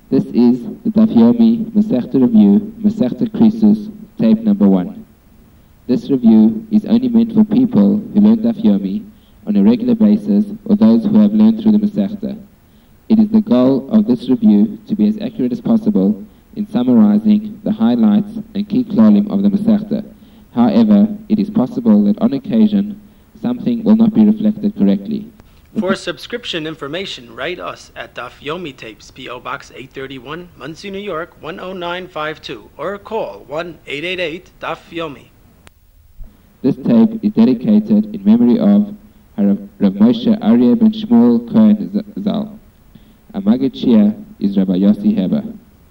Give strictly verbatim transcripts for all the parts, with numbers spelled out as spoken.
This is the Daf Yomi Masechta Review, Masechta Krisus, tape number one. This review is only meant for people who learn Daf Yomi on a regular basis or those who have learned through the Masechta. It is the goal of this review to be as accurate as possible in summarizing the highlights and key klalim of the Masechta. However, it is possible that on occasion something will not be reflected correctly. For subscription information, write us at Daf Yomi Tapes, P O Box eight thirty-one, Monsey, New York one oh nine five two, or call one eight eight eight Daf Yomi. This tape is dedicated in memory of Rav Moshe Aryeh ben Shmuel Cohen Zal. Our Maggid Shia is Rabbi Yossi Heber.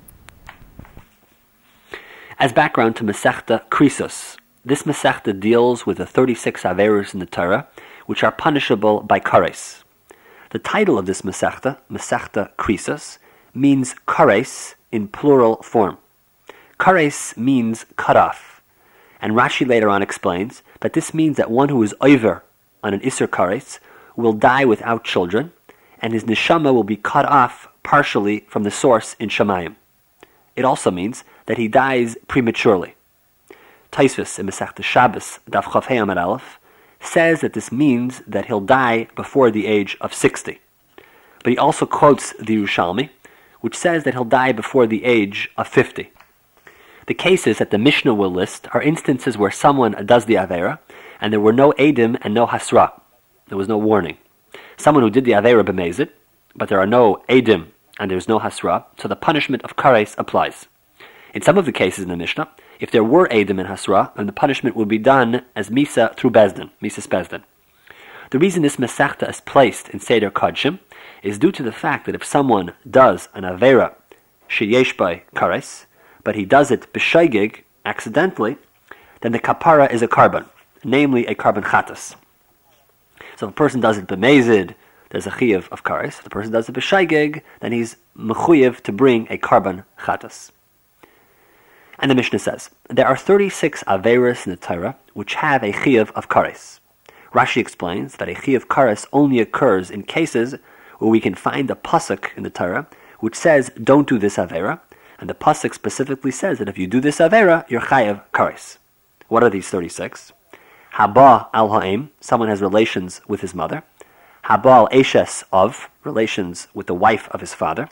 As background to Masechta Krisus, this Masechta deals with the thirty-six Averos in the Torah, which are punishable by kares. The title of this Masechta, Masechta Krisus, means kares in plural form. Kares means cut off, and Rashi later on explains that this means that one who is over on an Isser kares will die without children, and his neshama will be cut off partially from the source in Shamayim. It also means that he dies prematurely. Taisvis in Masechta Shabbos, Daf Chav Hei Amud Aleph, says that this means that he'll die before the age of sixty. But he also quotes the Yerushalmi, which says that he'll die before the age of fifty. The cases that the Mishnah will list are instances where someone does the Avera, and there were no Eidim and no Hasra. There was no warning. Someone who did the Avera b'mezid, but there are no Eidim and there's no Hasra, so the punishment of Kares applies. In some of the cases in the Mishnah, if there were Eidim and Hasra, then the punishment would be done as Misa through Bezdin, Misas Bezdin. The reason this Masechta is placed in Seder Kodshim is due to the fact that if someone does an Avera sheyesh by Kares, but he does it b'shaygig, accidentally, then the kapara is a carbon, namely a carbon chatas. So if a person does it b'mezid, there's a chiyuv of Kares. If the person does it b'shaygig, then he's mechuyev to bring a carbon chatas. And the Mishnah says, there are thirty-six Averos in the Torah which have a chiyuv of kares. Rashi explains that a chiyuv kares only occurs in cases where we can find a pasuk in the Torah which says, don't do this Avera, and the pasuk specifically says that if you do this Avera, you're chayav kares. What are these thirty-six? Haba al ha'im, someone has relations with his mother. Haba al eshes of, relations with the wife of his father.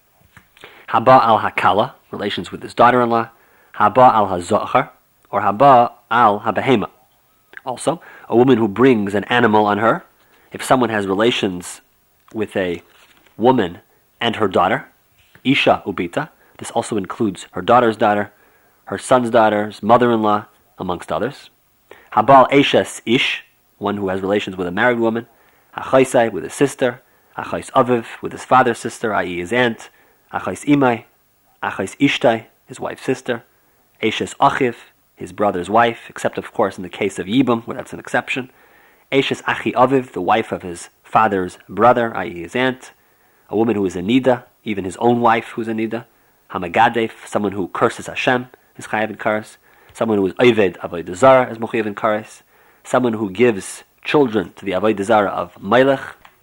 Haba al hakala, relations with his daughter-in-law. Haba al hazochar, or haba al habehema. Also, a woman who brings an animal on her. If someone has relations with a woman and her daughter, isha ubita, this also includes her daughter's daughter, her son's daughter's mother-in-law, amongst others. Haba al eshes ish, one who has relations with a married woman. Achaisai, with his sister. Achais aviv, with his father's sister, that is his aunt. Achais imai, achais ishtai, his wife's sister. Eshes achiv, his brother's wife, except of course in the case of Yibum, where that's an exception. Eshes achi aviv, the wife of his father's brother, that is his aunt. A woman who is a nida, even his own wife who is a nida. Hamagadef, someone who curses Hashem, is chayav in kares. Someone who is oved avodah zarah is mechuyev in kares. Someone who gives children to the avodah zarah of Melech.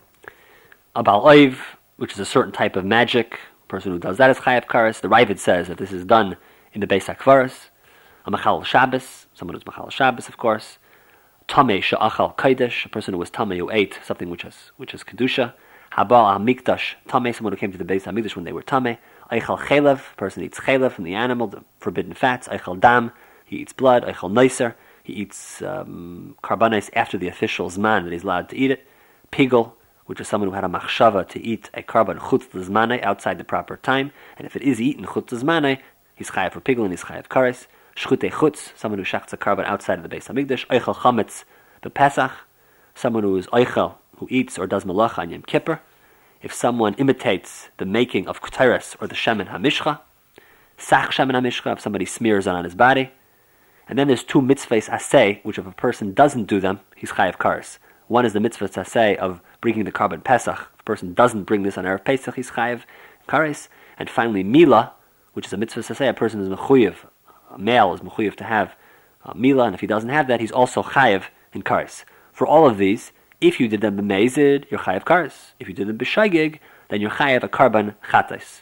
A Baal Oiv, which is a certain type of magic. A person who does that is chayav kares. The Ravid says that this is done in the Beis HaKvaros. A Machal Shabbos, someone who's Machal Shabbos, of course. Tameh she'achal kodesh, a person who was tameh who ate something which is which is kedusha. Habal HaMikdash tameh, someone who came to the Beis HaMikdash when they were tameh. Eichel chelev, a person eats chelev from the animal, the forbidden fats. Eichel dam, he eats blood. Eichel noiser, he eats um, karbanis after the official zman that he's allowed to eat it. Pigel, which is someone who had a machshava to eat a karban chutz l'zmanei outside the proper time, and if it is eaten chutz l'zmanei, he's chayav for pigel and he's chayav kares. Shchutei chutz, someone who shachts a karban outside of the Beis HaMikdash. Eichel chametz b'Pesach, someone who is eichel, who eats or does malacha on Yom Kippur. If someone imitates the making of k'teres or the shemen hamishcha. Sach shemen hamishcha, if somebody smears it on his body. And then there's two mitzvahs aseh, which if a person doesn't do them, he's chayav kares. One is the mitzvah aseh of bringing the karban Pesach. If a person doesn't bring this on Erev Pesach, he's chayav kares. And finally, mila, which is a mitzvah aseh, a person is mechuyev, a male is mechuyev to have uh, mila, and if he doesn't have that, he's also chayav in kares. For all of these, if you did them b'mezid, you're chayav kares. If you did them b'shaygig, then you're chayav a karban chatais.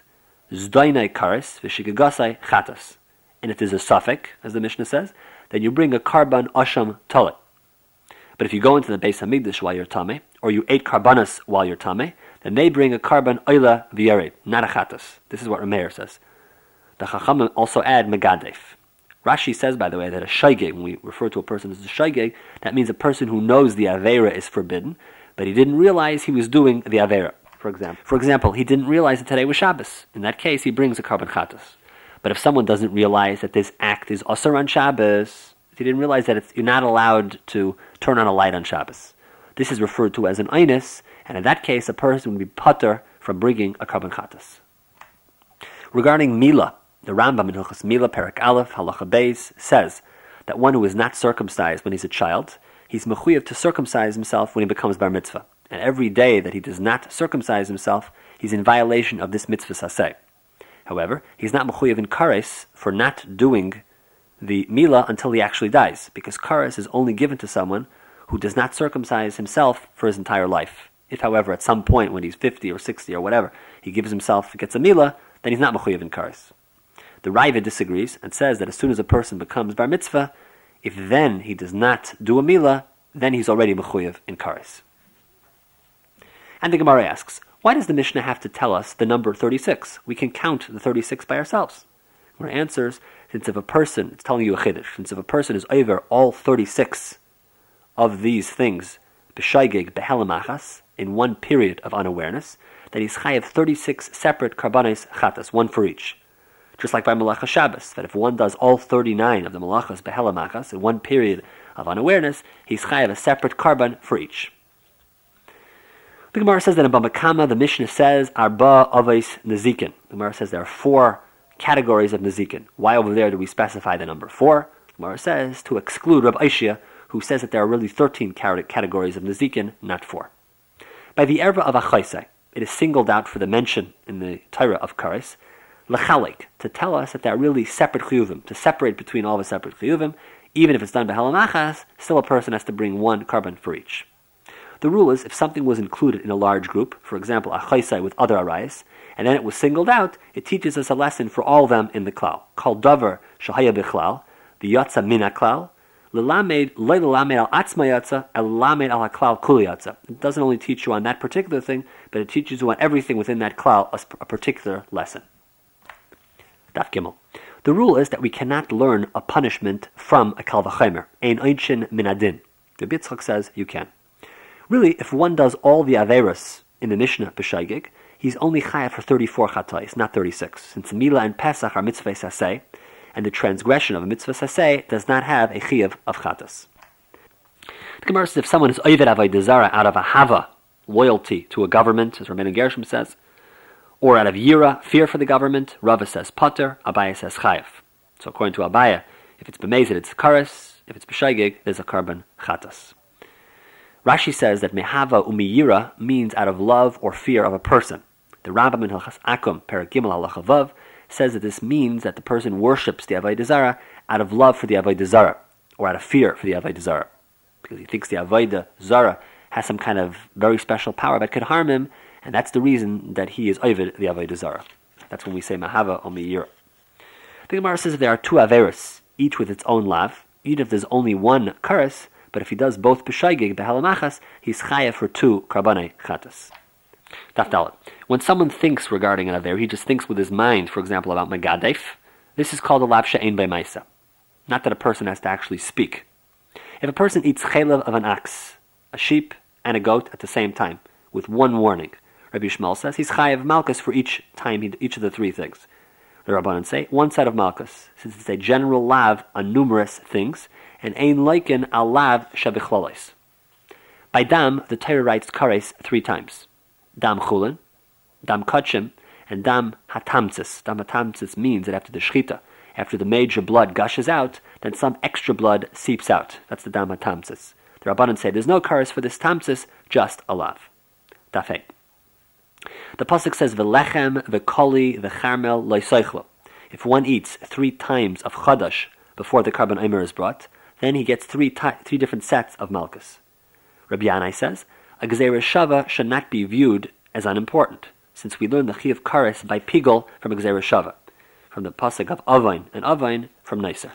zdainai kares v'shigagasai chatas. And if there's a suffix, as the Mishnah says, then you bring a karban asham tolet. But if you go into the Beis Hamikdash while you're tameh, or you ate karbanas while you're tameh, then they bring a karban oila v'yared, not a chatas. This is what Rameir says. The Chachamim also add megadef. Rashi says, by the way, that a shaygeg, when we refer to a person as a shaygeg, that means a person who knows the avera is forbidden, but he didn't realize he was doing the avera. For example, for example, he didn't realize that today was Shabbos. In that case, he brings a karban chatas. But if someone doesn't realize that this act is asur on Shabbos, if he didn't realize that it's, you're not allowed to turn on a light on Shabbos, this is referred to as an einus, and in that case, a person would be patur from bringing a karban chatas. Regarding Mila, the Rambam in Hilchos Mila, Perek Aleph, Halacha Beis, says that one who is not circumcised when he's a child, he's mechuyev to circumcise himself when he becomes bar mitzvah. And every day that he does not circumcise himself, he's in violation of this mitzvah saseh. However, he's not mechuyev in kares for not doing the Mila until he actually dies, because kares is only given to someone who does not circumcise himself for his entire life. If, however, at some point when he's fifty or sixty or whatever, he gives himself, gets a Mila, then he's not mechuyev in kares. The Raiva disagrees and says that as soon as a person becomes bar mitzvah, if then he does not do a Mila, then he's already mechuyev in kares. And the Gemara asks, why does the Mishnah have to tell us the number thirty-six? We can count the thirty-six by ourselves. Gemara answers, since if a person, it's telling you a chiddush, since if a person is over all thirty-six of these things, b'shaygeg, behelamachas, in one period of unawareness, then he's chayav thirty-six separate karbanes chatas, one for each. Just like by Malacha Shabbos, that if one does all thirty-nine of the Malachas behelamachas in one period of unawareness, he's chayav a separate karban for each. The Gemara says that in Baba Kama, the Mishnah says, Arba Avos Nezikin. The Gemara says there are four categories of Nezikin. Why over there do we specify the number four? The Gemara says to exclude Rabbi Aishia, who says that there are really thirteen categories of Nezikin, not four. By the Erva of Achaisai, it is singled out for the mention in the Torah of Kares, Lechalik, to tell us that there are really separate chiyuvim, to separate between all the separate chiyuvim. Even if it's done by halamachas, still a person has to bring one karban for each. The rule is, if something was included in a large group, for example, a chaysai with other arayos, and then it was singled out, it teaches us a lesson for all of them in the klal. Called davar shahaya bichlal, the yatsa min klal, lelamed loy lelamed al atzma yatsa, el lelamed al haklal kuli yatsa. It doesn't only teach you on that particular thing, but it teaches you on everything within that klal a, a particular lesson. Daf Gimel. The rule is that we cannot learn a punishment from a kal v'chomer, ein einshin min adin. The Bitzchak says you can. Really, if one does all the averos in the Mishnah b'shaygig, he's only chayav for thirty-four chatayis, not thirty-six, since Mila and Pesach are mitzvah saseh, and the transgression of a mitzvah saseh does not have a chiyav of chatas. The Gemara says if someone is oived avodah zarah out of a hava, loyalty to a government, as Rabbeinu Gershom says, or out of yira, fear for the government, Rava says pater, Abaya says chayav. So according to Abaya, if it's b'mezid, it's kares, if it's b'shaygig, there's a karban chatas. Rashi says that mehava umiyira means out of love or fear of a person. The Rambam in Hilchas Akum, Perek Gimel Halacha Vav, says that this means that the person worships the Avodah Zarah out of love for the Avodah Zarah, or out of fear for the Avodah Zarah, because he thinks the Avodah Zarah has some kind of very special power that could harm him, and that's the reason that he is Ovid the Avodah Zarah. That's when we say mehava umiyira. The Gemara says that there are two averos, each with its own lav, even if there's only one kares. But if he does both b'shaygig behalamachas, he's chayav for two karbanei chatas. Daf Dalet. When someone thinks regarding an aver, he just thinks with his mind, for example, about megadef. This is called a lav she'ein b'maisa. Not that a person has to actually speak. If a person eats chaylev of an ox, a sheep and a goat at the same time, with one warning, Rabbi Yishmael says he's chayav malchus for each time, he, each of the three things. The Rabbanan say one set of malchus, since it's a general lav on numerous things, and ein loiken al lav shabichlolois. By dam, the Torah writes kares three times: dam chulin, dam kachim, and dam hatamtzis. Dam hatamtzis means that after the shchita, after the major blood gushes out, then some extra blood seeps out. That's the dam hatamtzis. The Rabbanan say there's no kares for this tamtzis, just a lav. Dafei. The pasuk says v'lechem v'koli v'charmel loisaychlo. If one eats three times of chadash before the karban omer is brought, then he gets three ti- three different sets of malchus. Rabbi Yanai says, a gzeira shava should not be viewed as unimportant. since we learn the Chi of Kares by Pigol from Gzeira Shava, from the pasuk of Avain, and Avain from Neser.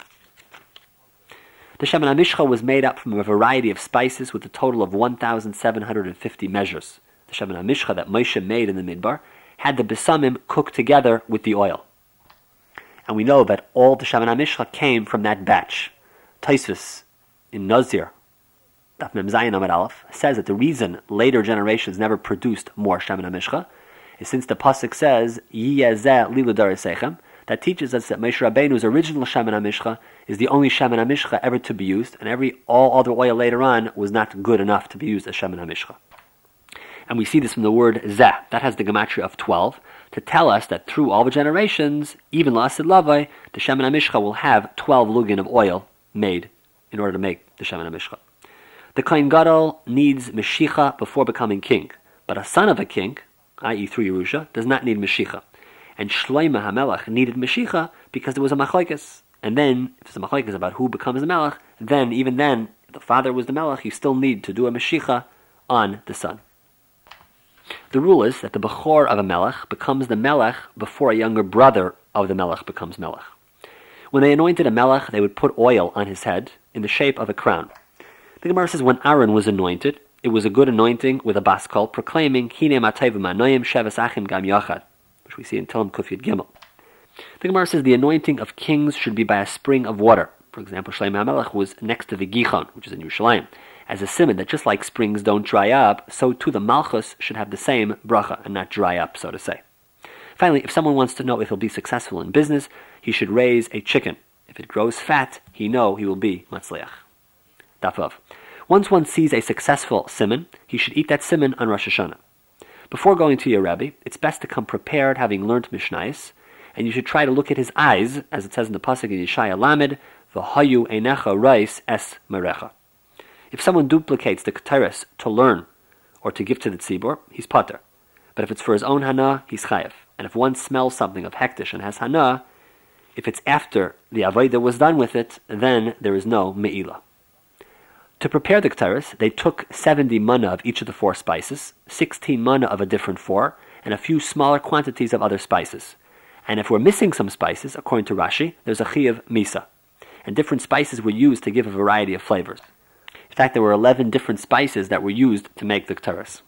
The Shemen HaMishcha was made up from a variety of spices with a total of one thousand seven hundred fifty measures. The Shemen HaMishcha that Moshe made in the Midbar had the besamim cooked together with the oil. And we know that all the Shemen HaMishcha came from that batch. Tosfos in Nazir, Daf Mem Zayin Amud Aleph, says that the reason later generations never produced more Shemen HaMishcha is since the pasuk says, Yiyeh zeh lilu dareseichem, that teaches us that Moshe Rabbeinu's original Shemen HaMishcha is the only Shemen HaMishcha ever to be used, and every all other oil later on was not good enough to be used as Shemen HaMishcha. And we see this from the word zeh, that has the gematria of twelve, to tell us that through all the generations, even La'asid Lavai, the Shemen HaMishcha will have twelve lugin of oil made in order to make the Shemen HaMishcha. The Kohen Gadol needs Meshicha before becoming king, but a son of a king, that is through Yerusha, does not need Meshicha. And Shlomo HaMelech needed Meshicha because there was a machlokes. And then, if there's a machlokes about who becomes the Melech, then, even then, if the father was the Melech, you still need to do a Meshicha on the son. The rule is that the Bechor of a Melech becomes the Melech before a younger brother of the Melech becomes Melech. When they anointed a Melech, they would put oil on his head in the shape of a crown. The Gemara says when Aaron was anointed, it was a good anointing with a baskol proclaiming Hine Matayv Manoim Sheves Achim Gam Yachad, which we see in Tehillim Kuf Yud Gimel. The Gemara says the anointing of kings should be by a spring of water. For example, Shlomo HaMelech was next to the Gichon, which is in Yerushalayim, as a simon that just like springs don't dry up, so too the Malchus should have the same bracha and not dry up, so to say. Finally, if someone wants to know if he'll be successful in business, he should raise a chicken. If it grows fat, he know he will be matzliach. Dafav. Once one sees a successful simon, he should eat that simon on Rosh Hashanah. Before going to your Rebbe, it's best to come prepared having learned Mishnayos, and you should try to look at his eyes, as it says in the pasuk in Yeshaya Lamed, V'hayu einecha reis es merecha. If someone duplicates the Keteris to learn or to give to the tzibur, he's pater. But if it's for his own hana, he's chayev. And if one smells something of hektish and has hana, if it's after the avodah was done with it, then there is no me'ilah. To prepare the Keteris, they took seventy manna of each of the four spices, sixteen manna of a different four, and a few smaller quantities of other spices. And if we're missing some spices, according to Rashi, there's a chi of misa. And different spices were used to give a variety of flavors. In fact, there were eleven different spices that were used to make the Keteris.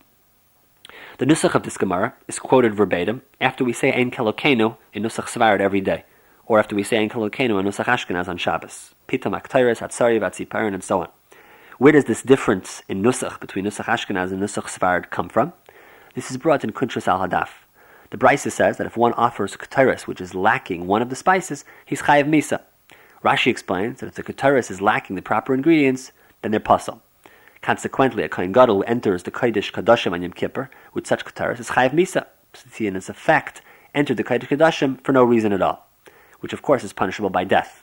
The Nusach of this Gemara is quoted verbatim after we say Ein Kelokenu in Nusach Svarad every day, or after we say Ein Kelokenu in Nusach Ashkenaz on Shabbos. Pitam HaKteris, Hatzari, Vatziparin, and so on. Where does this difference in Nusach between Nusach Ashkenaz and Nusach Svarad come from? This is brought in Kuntrus al-Hadaf. The Brisa says that if one offers a Keteris which is lacking one of the spices, he's chayev misa. Rashi explains that if the Keteris is lacking the proper ingredients, then they're pasal. Consequently, a Kohen Gadol who enters the Kodesh Kodashim on Yom Kippur with such Keteris is chayev misa, since he in its effect entered the Kodesh Kodashim for no reason at all, which of course is punishable by death.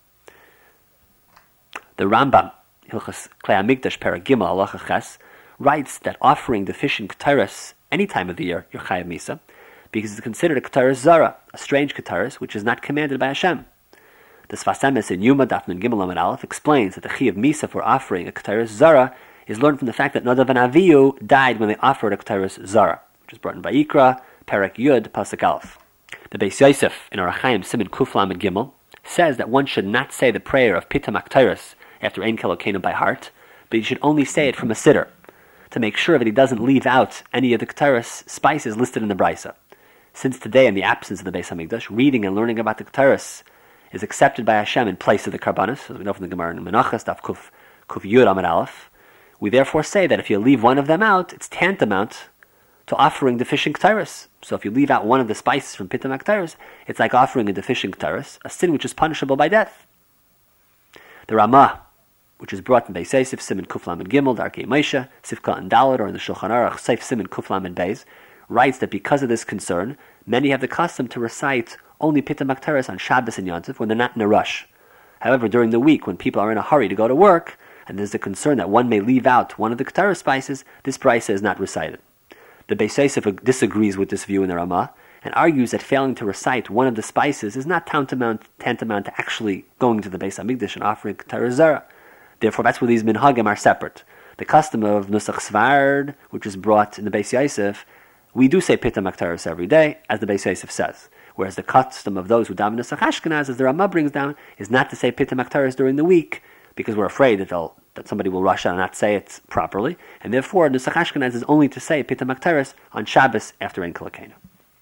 The Rambam, Hilchas Klei HaMikdash Perek Gimel Halacha Ches, writes that offering deficient Keteris any time of the year, you're chayev misa, because it's considered a Keteris Zara, a strange Keteris which is not commanded by Hashem. The Sfas Emes in Yuma Daf Nun Gimel Amud Aleph explains that the Chi of Misa for offering a Keteris Zara is learned from the fact that Nadav and Avihu died when they offered a Keteris Zara, which is brought in by Ikra, Perek Yud, Pasuk Aleph. The Beis Yosef in Orach Chaim Siman Kuf Lamed Gimel says that one should not say the prayer of Pitam HaKteris after Ein Kelokenu by heart, but he should only say it from a siddur, to make sure that he doesn't leave out any of the Keteris spices listed in the Brisa. Since today, in the absence of the Beis HaMikdash, reading and learning about the Keteris is accepted by Hashem in place of the Karbanos, as we know from the Gemara in Menachos, Daf Kuf, Kuf Yud Amud Aleph. We therefore say that if you leave one of them out, it's tantamount to offering deficient Keteris. So if you leave out one of the spices from Pitam HaKteris, it's like offering a deficient Keteris, a sin which is punishable by death. The Ramah, which is brought in Beis Yosef, Siman Kuf Lamed Gimel, Darkei Moshe, Sifka and Dalet, or in the Shulchan Aruch, Seif Siman Kuf Lamed Beis, writes that because of this concern, many have the custom to recite only Pitam HaKteris on Shabbos and Yom Tov when they're not in a rush. However, during the week, when people are in a hurry to go to work, and there's a concern that one may leave out one of the Keteris spices, this brisa is not recited. The Beis Yosef disagrees with this view in the Ramah, and argues that failing to recite one of the spices is not tantamount, tantamount to actually going to the Beis HaMikdash and offering Keteris Zara. Therefore, that's where these minhagim are separate. The custom of Nusach Svarad, which is brought in the Beis Yosef, we do say Pita Maktaris every day, as the Beis Yosef says. Whereas the custom of those who daven Nusach Ashkenaz, as the Ramah brings down, is not to say Pita Maktaris during the week, because we're afraid that they'll, that somebody will rush out and not say it properly, and therefore Nusach Ashkenaz is only to say Pita Maktaris on Shabbos after Ein Kilakenu.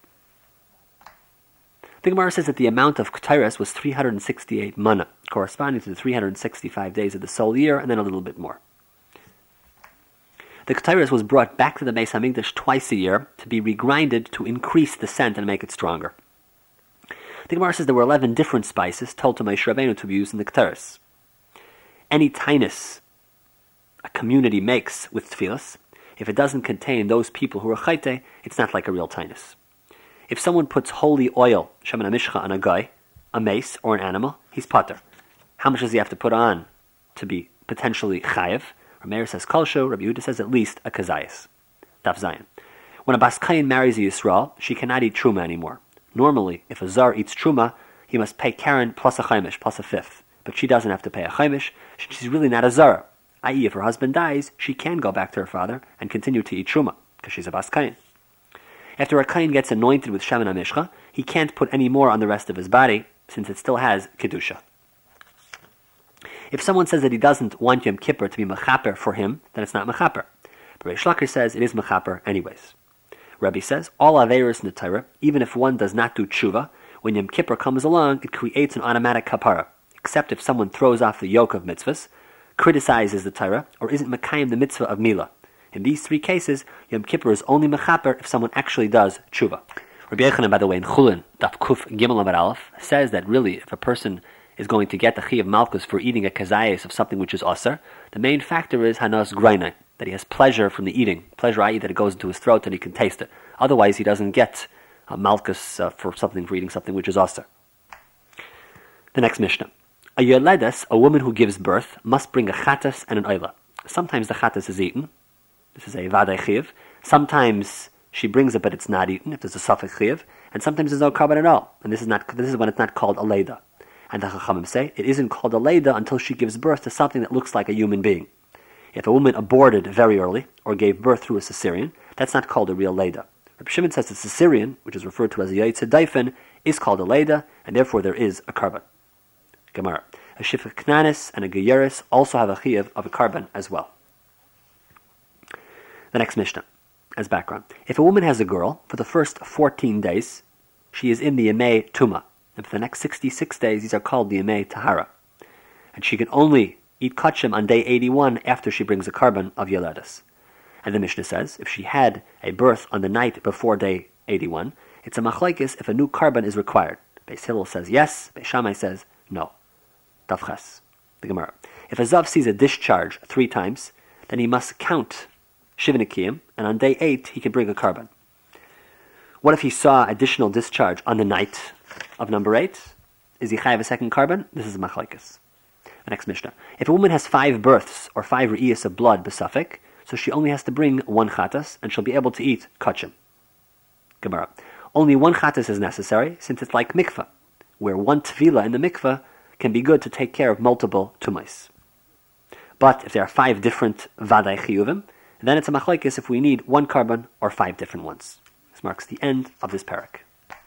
The Gemara says that the amount of Ketairos was three hundred sixty-eight mana, corresponding to the three hundred sixty-five days of the solar year, and then a little bit more. The Ketairos was brought back to the Beis HaMikdash twice a year to be regrinded to increase the scent and make it stronger. The Gemara says there were eleven different spices told to Moshe Rabbeinu to be used in the Ketairos. Any tainus a community makes with tefillas, if it doesn't contain those people who are chayte, it's not like a real tainus. If someone puts holy oil, shemen hamishcha, on a guy, a mace, or an animal, he's pater. How much does he have to put on to be potentially chayev? Rameir says kolsho, Rabbi Yehuda says at least a kazayas. Daf Zayin. When a Baskayan marries a Yisrael, she cannot eat truma anymore. Normally, if a zar eats truma, he must pay karen plus a chaimish, plus a fifth. But she doesn't have to pay a chaimish. She's really not a zara. that is, if her husband dies, she can go back to her father and continue to eat truma, because she's a Baskayan. After a kain gets anointed with shemen hamishcha, he can't put any more on the rest of his body, since it still has kedusha. If someone says that he doesn't want Yom Kippur to be mechaper for him, then it's not mechaper. But Reish Lakish says it is mechaper anyways. Rabbi says, all averos in the Torah, even if one does not do tshuva, when Yom Kippur comes along, it creates an automatic kapara, except if someone throws off the yoke of mitzvahs, criticizes the Torah, or isn't mekayim the mitzvah of milah. In these three cases, Yom Kippur is only mechaper if someone actually does tshuva. Rabbi Yochanan, by the way, in Chulin, Daf Kuf Gimel Amar Aleph, says that really, if a person is going to get the chi of malchus for eating a kazayas of something which is asar, the main factor is hanas grainai, that he has pleasure from the eating, pleasure that is that it goes into his throat and he can taste it. Otherwise, he doesn't get a malchus uh, for something for eating something which is asar. The next Mishnah. A yoledes, a woman who gives birth, must bring a chatas and an oila. Sometimes the chatas is eaten. This is a vadai chiv. Sometimes she brings it, but it's not eaten, if there's a suffix chiv. And sometimes there's no carbon at all. And this is not. This is when it's not called a leida. And the Chachamim say, it isn't called a leida until she gives birth to something that looks like a human being. If a woman aborted very early, or gave birth through a cesarean, that's not called a real leida. Rabbi Shimon says the cesarean, which is referred to as a yaitze daifen, is called a leida, and therefore there is a carbon. Gemara. A shifra knanis and a geyeris also have a chiyuv of a carbon as well. The next Mishnah, as background. If a woman has a girl, for the first fourteen days, she is in the Yemei Tuma. And for the next sixty-six days, these are called the Yemei Tahara. And she can only eat kachim on day eighty-one after she brings a carbon of Yoledes. And the Mishnah says, if she had a birth on the night before day eighty-one, it's a machlekes if a new carbon is required. Beis Hillel says yes, Beis Shammai says no. Tavches, the Gemara. If a Zav sees a discharge three times, then he must count Shivnikiyim, and on day eight, he can bring a carbon. What if he saw additional discharge on the night of number eight? Is he chayav a second carbon? This is a machlekes. The next Mishnah. If a woman has five births or five re'iyas of blood besafek, so she only has to bring one chatas, and she'll be able to eat kachim. Gemara. Only one chatas is necessary, since it's like mikvah, where one tefillah in the mikvah can be good to take care of multiple tumais. But if there are five different vadai chiyuvim, then it's a machlekes if we need one carbon or five different ones. This marks the end of this parak.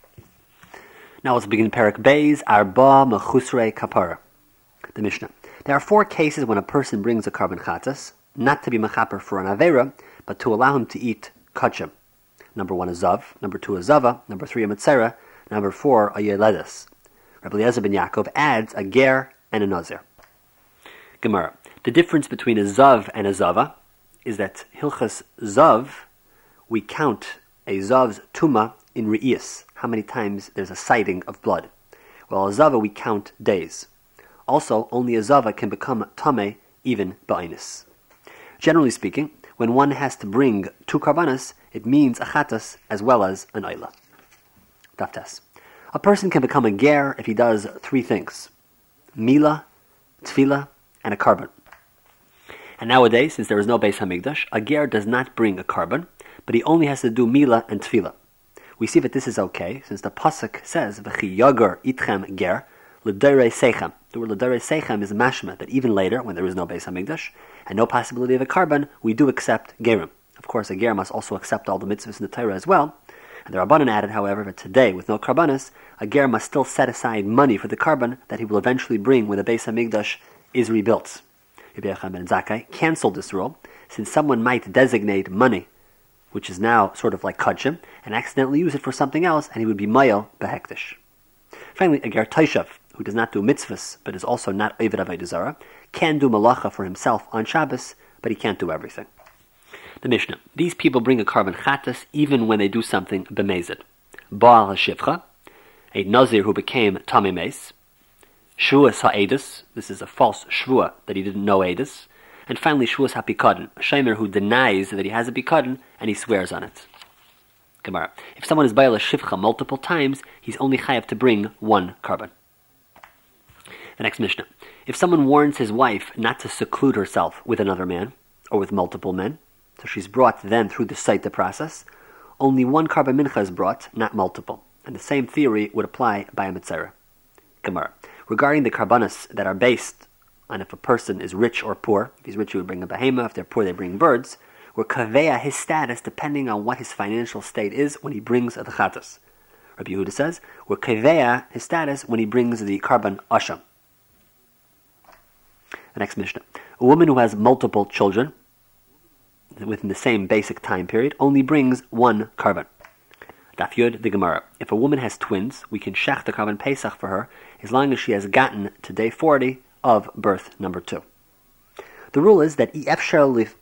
Now let's begin parak Beis, Arba Mechusrei Kapara. The Mishnah. There are four cases when a person brings a carbon chatas, not to be mechaper for an avera, but to allow him to eat kachim. Number one, a zav. Number two, a zava. Number three, a metzera. Number four, a yeledes. Rabbi Eliezer ben Yaakov adds a ger and a nazir. Gemara. The difference between a zav and a zava is that hilchas zav, we count a zav's tuma in re'iyas, how many times there's a sighting of blood. While a zava, we count days. Also, only a zava can become tameh even ba'ainis. Generally speaking, when one has to bring two karbanas, it means a chatas as well as an oila. Daftes. A person can become a ger if he does three things: mila, tefillah, and a carbon. And nowadays, since there is no Beis HaMikdash, a ger does not bring a carbon, but he only has to do mila and tefillah. We see that this is okay, since the pasuk says, "V'chi yagar itchem ger l'dorei seichem." The word l'dorei seichem is mashma that even later, when there is no Beis HaMikdash and no possibility of a carbon, we do accept gerim. Of course, a ger must also accept all the mitzvahs in the Torah as well. And the Rabbanan added, however, that today, with no karbanis, a ger must still set aside money for the carbon that he will eventually bring when the Beis HaMikdash is rebuilt. Rabbi Yochanan ben Zakkai canceled this rule, since someone might designate money, which is now sort of like kachim, and accidentally use it for something else, and he would be mayel behektish. Finally, a ger taishav, who does not do mitzvahs, but is also not Oved Avodah Zarah, can do malacha for himself on Shabbos, but he can't do everything. The Mishnah. These people bring a carbon chatas even when they do something b'mezid. Baal HaShivcha, a Nazir who became Tamei Meis. Shvuas HaEdus, this is a false shvua that he didn't know Edus. And finally, Shvuas HaPikadon, a Shemer who denies that he has a Pikadon and he swears on it. Gemara. If someone is Baal HaShivcha multiple times, he's only chayav to bring one carbon. The next Mishnah. If someone warns his wife not to seclude herself with another man, or with multiple men, so she's brought then through the Saita process, only one carbon mincha is brought, not multiple. And the same theory would apply by a mitzvah. Gemara. Regarding the karbanas that are based on if a person is rich or poor, if he's rich he would bring a behema, if they're poor they bring birds, we're kaveya his status depending on what his financial state is when he brings the chatas. Rabbi Yehuda says, we're kaveya his status when he brings the carbon asham. The next Mishnah. A woman who has multiple children within the same basic time period only brings one carbon. Daf Yud, the Gemara. If a woman has twins, we can shech the carbon Pesach for her as long as she has gotten to day forty of birth number two. The rule is that if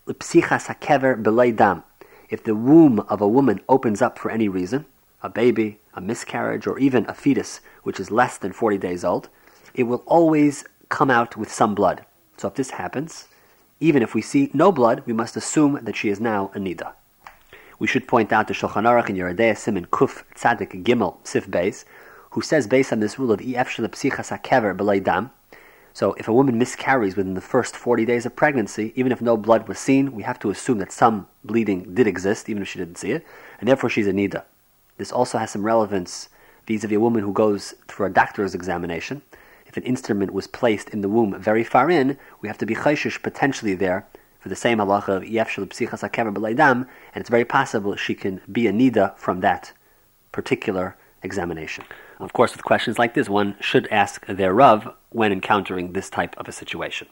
the womb of a woman opens up for any reason, a baby, a miscarriage, or even a fetus which is less than forty days old, it will always come out with some blood. So if this happens, even if we see no blood, we must assume that she is now a nida. We should point out to Shulchan Aruch in Yeridei Siman Kuf Tzadik Gimel Sif Beis, who says based on this rule of Ef Shel Psichas HaKever B'lei Dam. So if a woman miscarries within the first forty days of pregnancy, even if no blood was seen, we have to assume that some bleeding did exist, even if she didn't see it, and therefore she's a nida. This also has some relevance vis-a-vis a woman who goes for a doctor's examination. If an instrument was placed in the womb very far in, we have to be chayshish potentially there for the same halacha of Ef Shel Psichas HaKever B'lei Dam, and it's very possible she can be a nida from that particular examination. Of course, with questions like this, one should ask their Rav when encountering this type of a situation.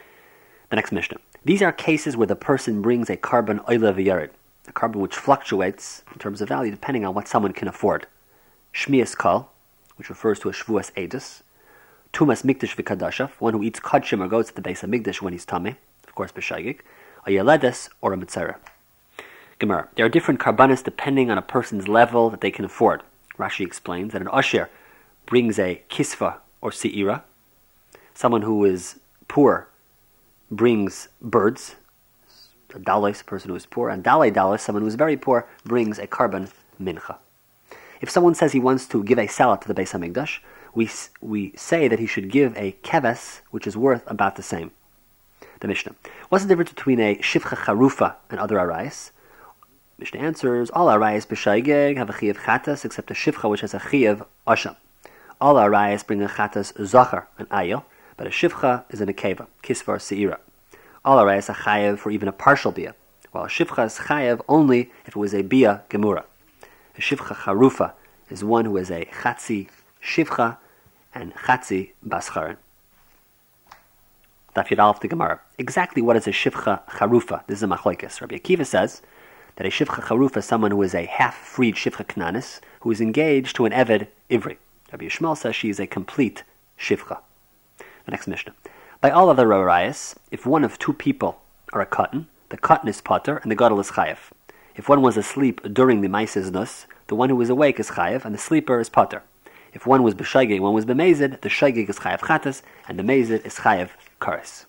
The next Mishnah. These are cases where the person brings a carbon oile v'yared, a carbon which fluctuates in terms of value depending on what someone can afford. Shmias kol, which refers to a shvuas edus. Tumas mikdash v'kadashav, one who eats kadshim or goes to the Beis HaMikdash when he's tameh, of course b'shaygig, a yeledes or a mitzera. Gemara. There are different karbanis depending on a person's level that they can afford. Rashi explains that an asher brings a kisva or se'ira. Someone who is poor brings birds. A dalos, a person who is poor. And dalei dalos, someone who is very poor, brings a carbon mincha. If someone says he wants to give a salat to the Beis HaMikdash, we we say that he should give a keves, which is worth about the same. The Mishnah. What's the difference between a shivcha charufa and other arayas? Mishnah answers, all arayas b'shaygeg have a chiyuv chatas except a shivcha which has a chiyuv asham. All arayas bring a chatas zachar, an ayil, but a shivcha is an akeva, kisvar se'ira. All arayas are chayev for even a partial bia, while a shivcha is chayev only if it was a bia gemura. A shivcha charufa is one who is a chatzi shivcha and chatzi bascharen. Daf Yud Aleph the Gemara. Exactly what is a shivcha charufa? This is a machlokes. Rabbi Akiva says that a shivcha charufa is someone who is a half-freed shivcha knanis who is engaged to an eved ivri. Rabbi Yishmael says she is a complete shivcha. The next Mishnah. By all other arayas, if one of two people are a katan, the katan is pater and the gadol is chayev. If one was asleep during the maises nus, the one who was awake is chayev and the sleeper is pater. If one was b'shaygig, one was b'mezid, the shaygig is chayev chatas and the mezid is chayev kares.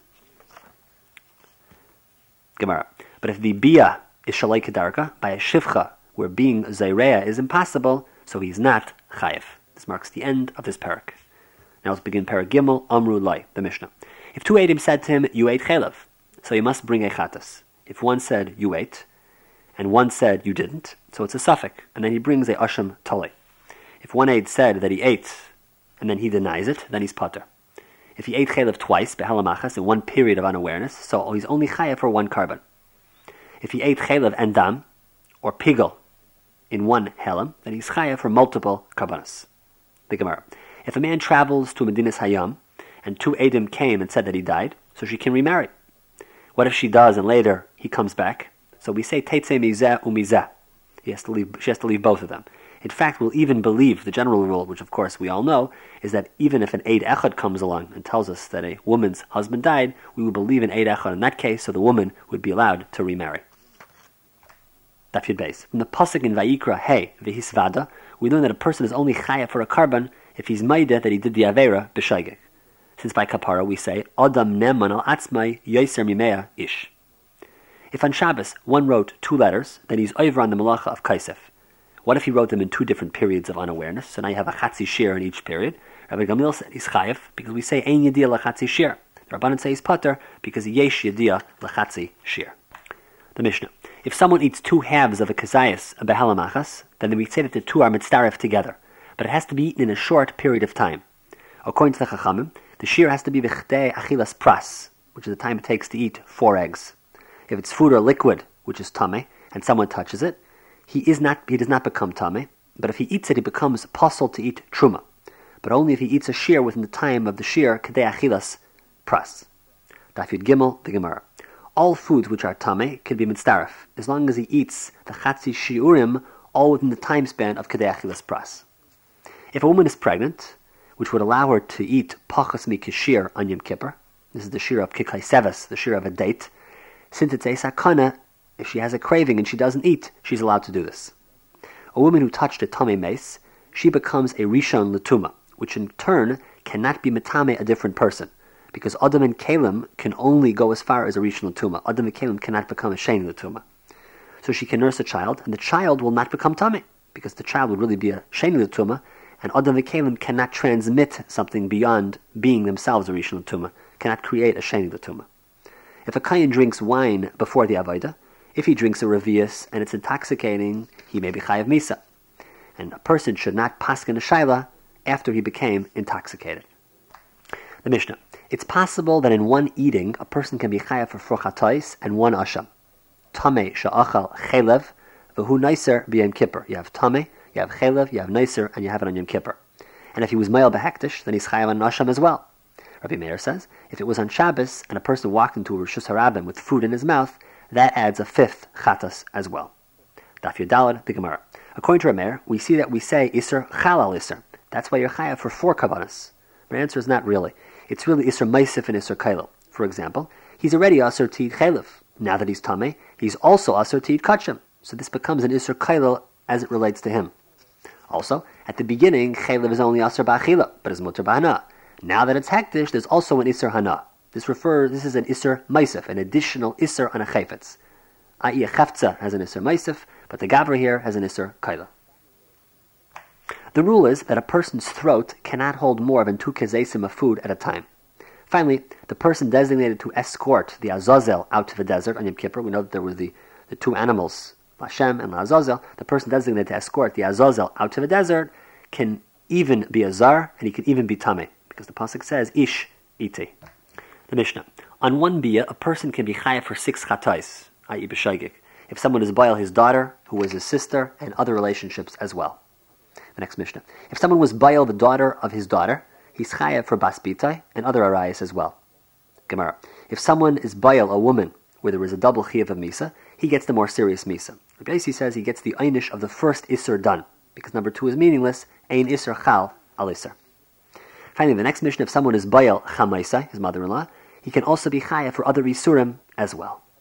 Gemara. But if the bia is shalei kedarka, by a shivcha, where being zayreya is impossible, so he's not chayev. This marks the end of this parak. Now let's begin parak gimel, amru lai, the Mishnah. If two Eidim said to him, you ate chelev, so you must bring a chatas. If one said, you ate, and one said, you didn't, so it's a suffix, and then he brings a asham tali. If one Eid said that he ate, and then he denies it, then he's pater. If he ate chelev twice, behalamachas, in one period of unawareness, so he's only chayev for one carbon. If he ate chaylev and dam, or pigel, in one helam, then he's chayav for multiple karbanos. The Gemara. If a man travels to Medinas Hayam, and two Edim came and said that he died, so she can remarry. What if she does and later he comes back? So we say Teitzeh mizeh umizeh. He has to leave. She has to leave both of them. In fact, we'll even believe the general rule, which of course we all know, is that even if an Eid Echad comes along and tells us that a woman's husband died, we will believe an Eid Echad in that case, so the woman would be allowed to remarry. Daf Yud Beis. From the pasuk in Vayikra, hey v'hisvada, we learn that a person is only chayav for a karban if he's maida that he did the avera b'shaygeg. Since by kapara we say Adam neman al atzmai yoser mimea ish. If on Shabbos one wrote two letters, then he's over on the malacha of kaisef. What if he wrote them in two different periods of unawareness? So now you have a chatzi shir in each period. Rabbi Gamliel said he's chayav because we say ein yediyah lachatzi shir. The Rabbanan say he's pater because yesh yediyah lachatzi shir. The Mishnah. If someone eats two halves of a kazayas, a behalamachas, then we say that the two are mitzdaref together. But it has to be eaten in a short period of time. According to the Chachamim, the shir has to be v'chdei achilas pras, which is the time it takes to eat four eggs. If it's food or liquid, which is tameh, and someone touches it, he is not. He does not become tameh. But if he eats it, he becomes possible to eat truma. But only if he eats a shir within the time of the shir k'dei achilas pras. Daf Yud Gimel, the Gemara. All foods which are tameh can be mitzdaref, as long as he eats the chatzi shiurim all within the time span of k'dei achilas pras. If a woman is pregnant, which would allow her to eat pachas mi kishir on Yom Kippur, this is the shir of kiklai seves, the shir of a date, since it's a sakana, if she has a craving and she doesn't eat, she's allowed to do this. A woman who touched a tameh mace, she becomes a rishon letuma, which in turn cannot be metame a different person, because Adam and Kalim can only go as far as a rishon letuma. Adam and Kalim cannot become a sheni letuma. So she can nurse a child, and the child will not become tameh, because the child would really be a sheni letuma, and Adam and Kalim cannot transmit something beyond being themselves a rishon letuma, cannot create a sheni letuma. If a kayin drinks wine before the avodah, if he drinks a revius and it's intoxicating, he may be chayav misa. And a person should not paskin a shayla after he became intoxicated. The Mishnah. It's possible that in one eating, a person can be chayav for four chatois and one asham. Tameh sha'achal chelev, v'hu neiser b'yom kippur. You have tameh, you have chelev, you have neiser, and you have it on Yom Kippur. And if he was mayal behektish, then he's chayav on asham as well. Rabbi Meir says, if it was on Shabbos and a person walked into a Rishus Harabim with food in his mouth, that adds a fifth chatas as well. Daf Yud Daled, the Gemara. According to Rabbi Meir, we see that we say Isser Chalal Isser. That's why you're chayav for four kavanas. But the answer is not really. It's really Isser Maisif and Isser Kailel. For example, he's already Asr to eat Chaylev. Now that he's Tameh, he's also Asr to eat Kachim. So this becomes an Isser Kailel as it relates to him. Also, at the beginning, Chaylev is only Asr Ba'achila, but is Mutter Ba'ana. Now that it's Hektish, there's also an Isser Hana. This refers, this is an Isser Maisif, an additional Isser on a Chayfetz. that is a Chefza has an Isser Maisif, but the Gavra here has an Isser Kaila. The rule is that a person's throat cannot hold more than two kezesim of food at a time. Finally, the person designated to escort the Azazel out to the desert on Yom Kippur, we know that there were the, the two animals, Hashem and Azazel, the person designated to escort the Azazel out to the desert can even be a zar, and he can even be tameh, because the pasuk says, Ish iti. The Mishnah. On one biyah, a person can be chayav for six chatais, that is b'shaygik, if someone is boil his daughter, who was his sister, and other relationships as well. The next Mishnah. If someone was boil the daughter of his daughter, he's chayav for bas bitai and other arayas as well. Gemara. If someone is boil a woman where there is a double chayav of misa, he gets the more serious misa. Rabbi Yossi says he gets the einish of the first isser done, because number two is meaningless, ein isser chal al isser. Finally, the next Mishnah, if someone is boil chamaisai, his mother-in-law, he can also be chayav for other isurim as well.